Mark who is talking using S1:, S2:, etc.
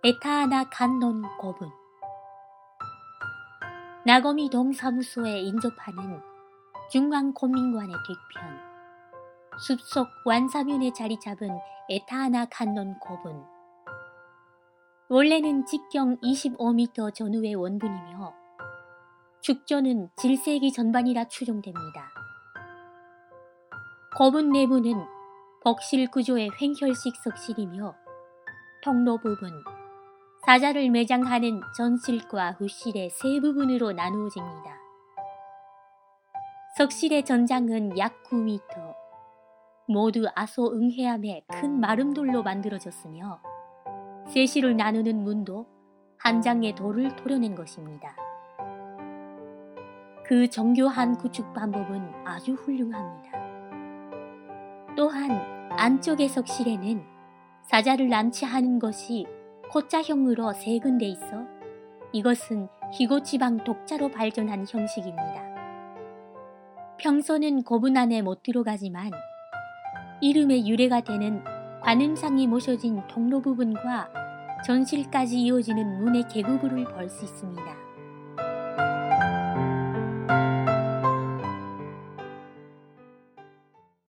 S1: 에타하나 칸논 고분. 나거미 동사무소에 인접하는 중앙공민관의 뒤편, 숲속 완사면에 자리 잡은 에타하나 칸논 고분. 원래는 직경 25m 전후의 원분이며 축조는 7세기 전반이라 추정됩니다. 고분 내부는 벅실 구조의 횡혈식 석실이며 통로 부분, 사자를 매장하는 전실과 후실의 세 부분으로 나누어집니다. 석실의 전장은 약 9m, 모두 아소응해암의 큰 마름돌로 만들어졌으며 세실을 나누는 문도 한 장의 돌을 토려낸 것입니다. 그 정교한 구축 방법은 아주 훌륭합니다. 또한 안쪽의 석실에는 사자를 안치하는 것이 코자형으로 세 군데 있어 이것은 희고지방 독자로 발전한 형식입니다. 평소는 고분 안에 못 들어가지만 이름의 유래가 되는 관음상이 모셔진 통로 부분과 전실까지 이어지는 문의 계구부를 볼 수 있습니다.